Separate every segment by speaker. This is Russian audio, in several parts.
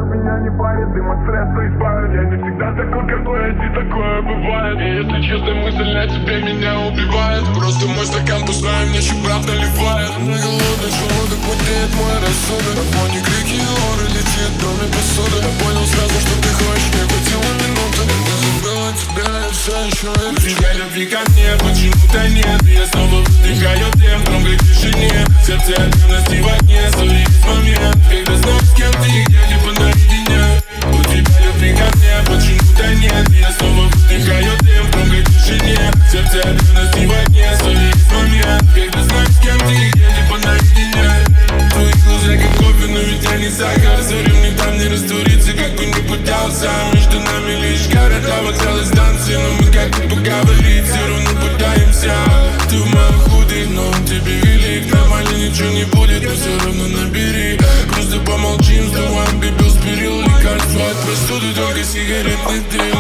Speaker 1: сейчас меня не парит, дым от стресса избавит. Я не всегда такой, какой есть, и такое бывает. И если честная мысль на тебе меня убивает. Просто мой стакан пустой, мне еще правда наливает. На голодный желудок потеет мой рассудок. На фоне крики лоры летит в доме посуда. Я понял сразу, что ты хочешь, мне хватило минуты. Я забыла тебя, я все еще верю. У тебя любви ко мне почему-то нет. Я снова вдыхаю дым в громкой тишине. Сердце от ревности в огне, ссори есть момент, когда знаешь, с кем ты и где, типа наедине. У тебя любви ко мне почему-то нет. Я снова вдыхаю дым в громкой тишине. Сердце от ревности в огне, ссори есть момент, когда знаешь, с кем ты и где, типа наедине. Твои глаза как кофе, но ведь я не сахар. Зорим не там не раствориться, как бы не пытался. Между нами лишь города, вокзалы, станции. Но мы как бы поговорить все равно пытаемся. Ты в моих худых, но он тебе велик. Нормально ничего не будет, но все равно набери. Просто помолчим, сдуваем пепел с перил. Лекарства от простуды, только сигаретный дым.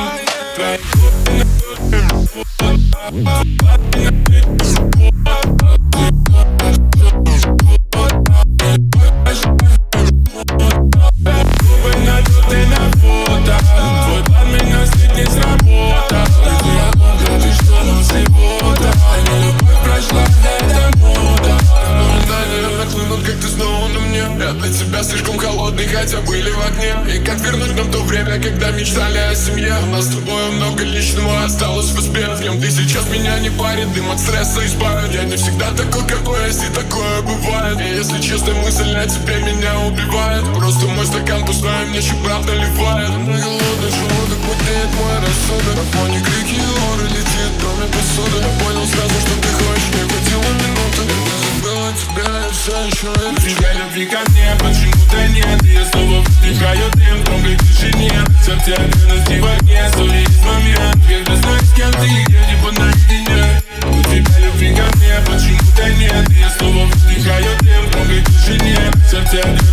Speaker 1: Слишком холодный, хотя были в огне. И как вернуть нам то время, когда мечтали о семье? У нас с тобой много личного осталось в успех. В нем ты сейчас меня не парит, дым от стресса избавит. Я не всегда такой, какой есть, и такое бывает. И если честная мысль на тебе меня убивает. Просто мой стакан пустой, мне еще правда ливает. На голодный желудок потеет мой рассудок. На фоне крики лоры летит в доме посуда. Я понял сразу, что ты хочешь, мне хватило минуты. Я забыла тебя, я все еще верю. У тебя любви ко мне почему-то нет. Я снова вдыхаю дым в громкой тишине. Сердце от ревности в огне, ссори есть момент, когда знаешь, с кем ты и где, типа наедине. У тебя любви ко мне почему-то нет. Я снова вдыхаю дым в громкой тишине. Сердце от